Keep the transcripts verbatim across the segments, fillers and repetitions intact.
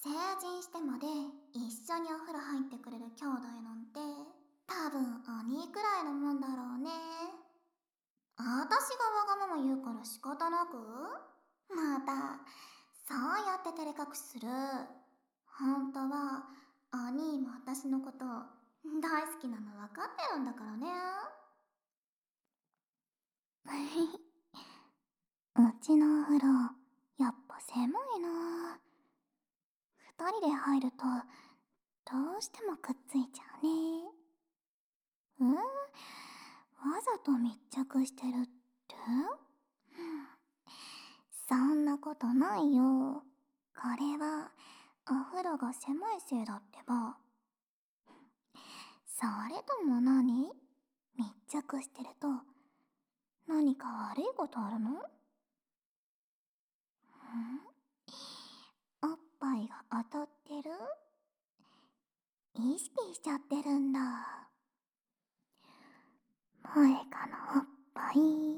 成人してまで一緒にお風呂入ってくれる兄弟なんて多分兄くらいのもんだろうね。私がわがまま言うから仕方なくまたそうやって照れ隠しする。本当は兄も私のこと大好きなの分かってるんだからね。うちのお風呂やっぱ狭いな。二人で入るとどうしてもくっついちゃうね。うん、わざと密着してるって？そんなことないよ。これはお風呂が狭いせいだってば。それとも何？密着してると何か悪いことあるの？ん？おっぱいが当たってる？意識しちゃってるんだ。萌香のおっぱい。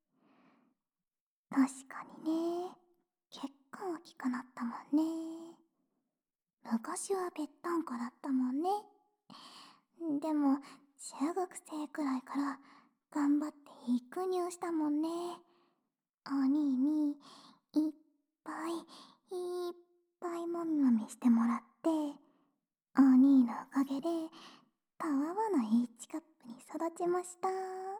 確かにね、結構大きくなったもんね。昔はぺったんこだったもんね。でも、中学生くらいから頑張って育乳したもんね。お兄にいっぱいいっぱいもみもみしてもらって、お兄のおかげでたわわな H カップに育ちました。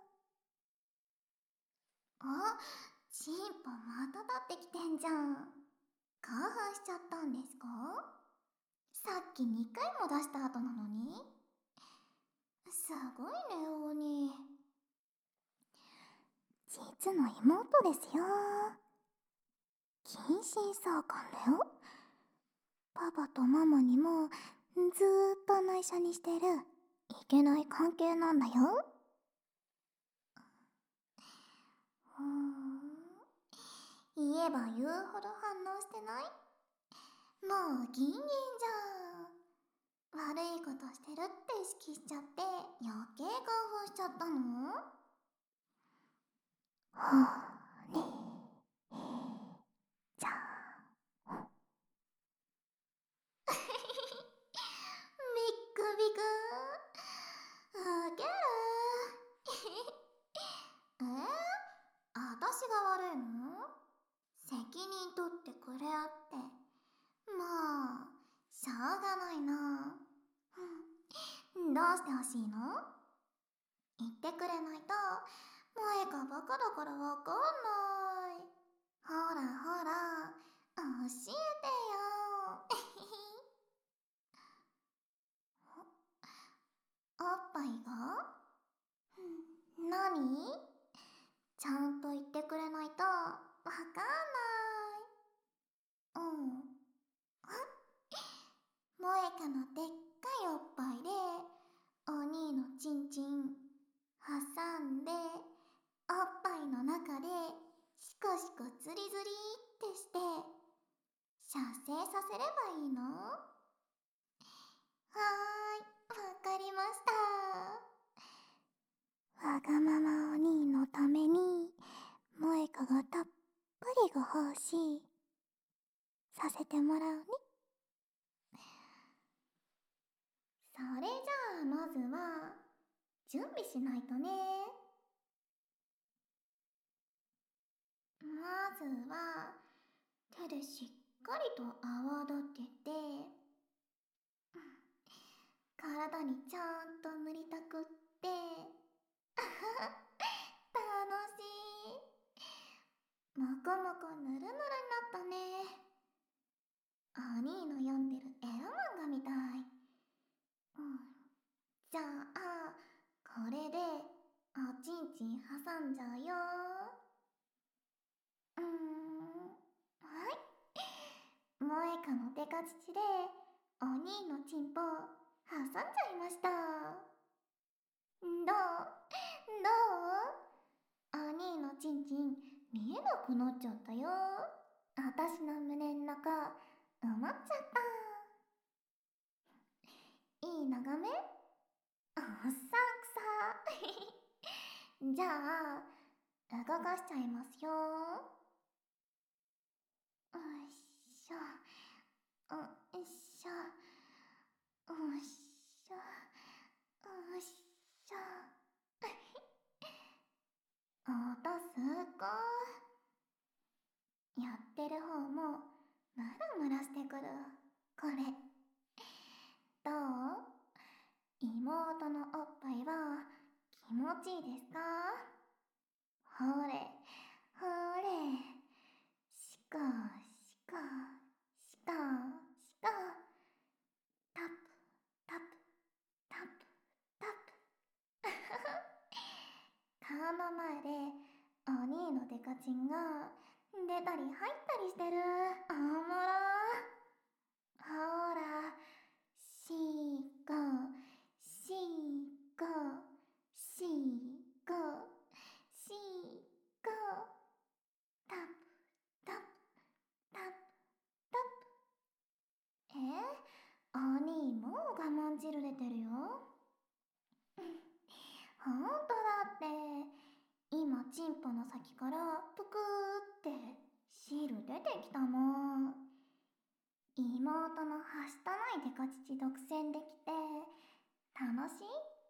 あ、チンポまた立ってきてんじゃん。興奮しちゃったんですか？さっきにかいも出した後なのに。すごいね、お兄。実の妹ですよ。近親相関だよ。パパとママにもずーっと内緒にしてるいけない関係なんだよ。ふーん。言えば言うほど反応してない？もうギンギンじゃん。悪いことしてるって意識しちゃって余計興奮しちゃったの？ほーにじゃーん。ビックビクー。ウケるー。えー、私が悪いの？責任取ってくれあって。もう、しょうがないな。うん、どうしてほしいの？言ってくれないと、萌香バカだからわかんない。ほらほら、教えてよ。おっぱいが？なに？ちゃんと言ってくれないとわかんない。うん。萌香のでっかいおっぱいでお兄のチンチン挟んで、おっぱいの中でシコシコズリズリってして射精させればいいの？はーい、わかりました。わがままお兄のために萌香がたっぷりご奉仕させてもらうね。それじゃあまずは準備しないとね。まずは手でしっかりと泡立てて、体にちゃんと塗りたくって。あはは、楽しい。もこもこぬるぬるになったね。お兄の読んでるエロ漫画みたい。うん、じゃあこれでおちんちん挟んじゃうよ。うーん、はい。萌香のデカ乳でお兄のチンポ挟んじゃいました。どう？どう？お兄のチンチン見えなくなっちゃったよ。私の胸の中埋まっちゃった。いい眺め？おっさんくさ。じゃあ動かしちゃいますよ。よいしょ。よすごい。やってる方もムラムラしてくる。これどう？妹のおっぱいは気持ちいいですか？ほれほれ、しかしかしかしか、タップタップタップタップ顔の前でお兄のデカチンが出たり入ったりしてる。おもろ。ほら、しーこしーこしーこしーこ、タップタップタップタップ。え、お兄もう我慢汁出てるよ。ほんとだって、今チンポの先からぷくーって汁出てきたもん。妹のはしたないデカ乳独占できて楽しい？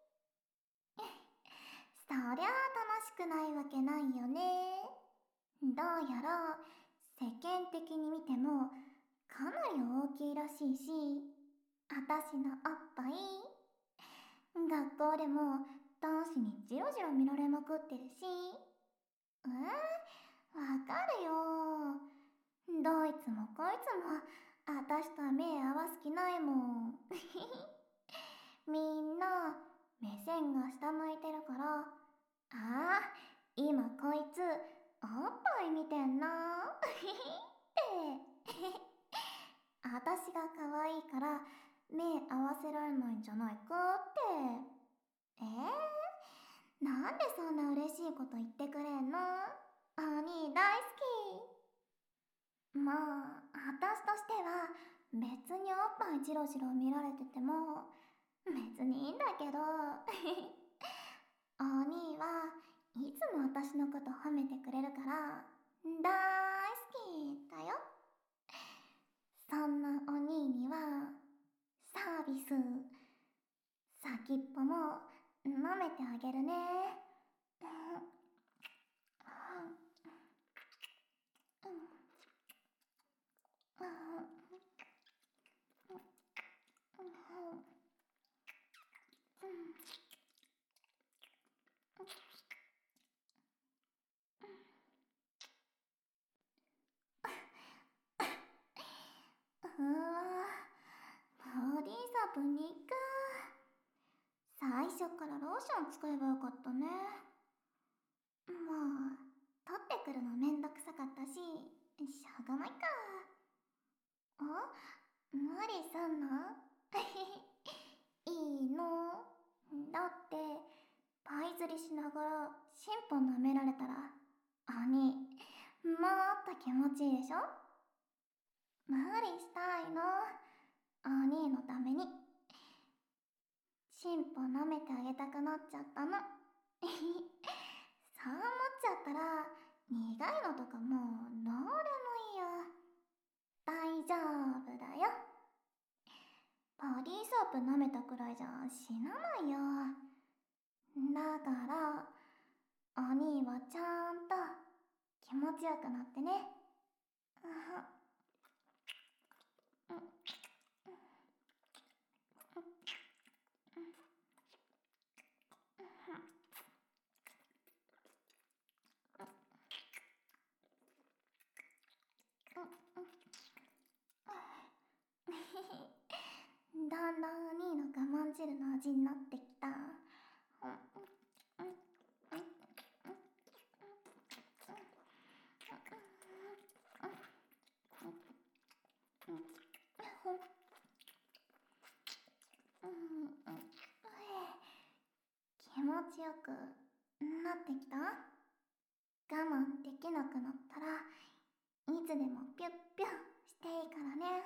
そりゃあ楽しくないわけないよね。どうやら世間的に見てもかなり大きいらしいし、あたしのおっぱい学校でも男子にジロジロ見られまくってるし。えー、わかるよ。どいつもこいつもあたしとは目合わす気ないもん。みんな目線が下向いてるから、ああ、今こいつおっぱい見てんなってあたしが可愛いから目合わせられないんじゃないかって。えー、なんでそんな嬉しいこと言ってくれんの？お兄大好き。まあ、あたしとしては別におっぱいジロジロ見られてても別にいいんだけどお兄はいつも私のこと褒めてくれるから大好きだよ。そんなお兄にはサービス、先っぽも舐めてあげるね。うわ、ボディーサブにか。最初からローション使えばよかったね。もう取ってくるのめんどくさかったし、しょうがないか。あ、無理すんの？いいの？だってパイ釣りしながらシンポ舐められたら兄もっと気持ちいいでしょ？無理したいの、お兄のために。チンポ舐めてあげたくなっちゃったの。そう思っちゃったら苦いのとかもうどうでもいいよ。大丈夫だよ。ボディーソープ舐めたくらいじゃ死なないよ。だからお兄はちゃんと気持ちよくなってね。だんだんお兄の我慢汁の味になってきた。気持ちよくなってきた？我慢できなくなったらいつでもピュッピュッしていいからね。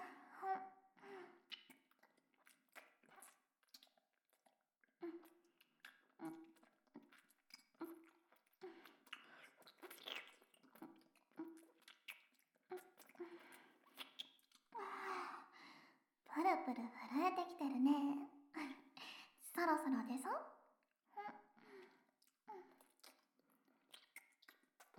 プルプル震えてきてるね。そろそろ出そう？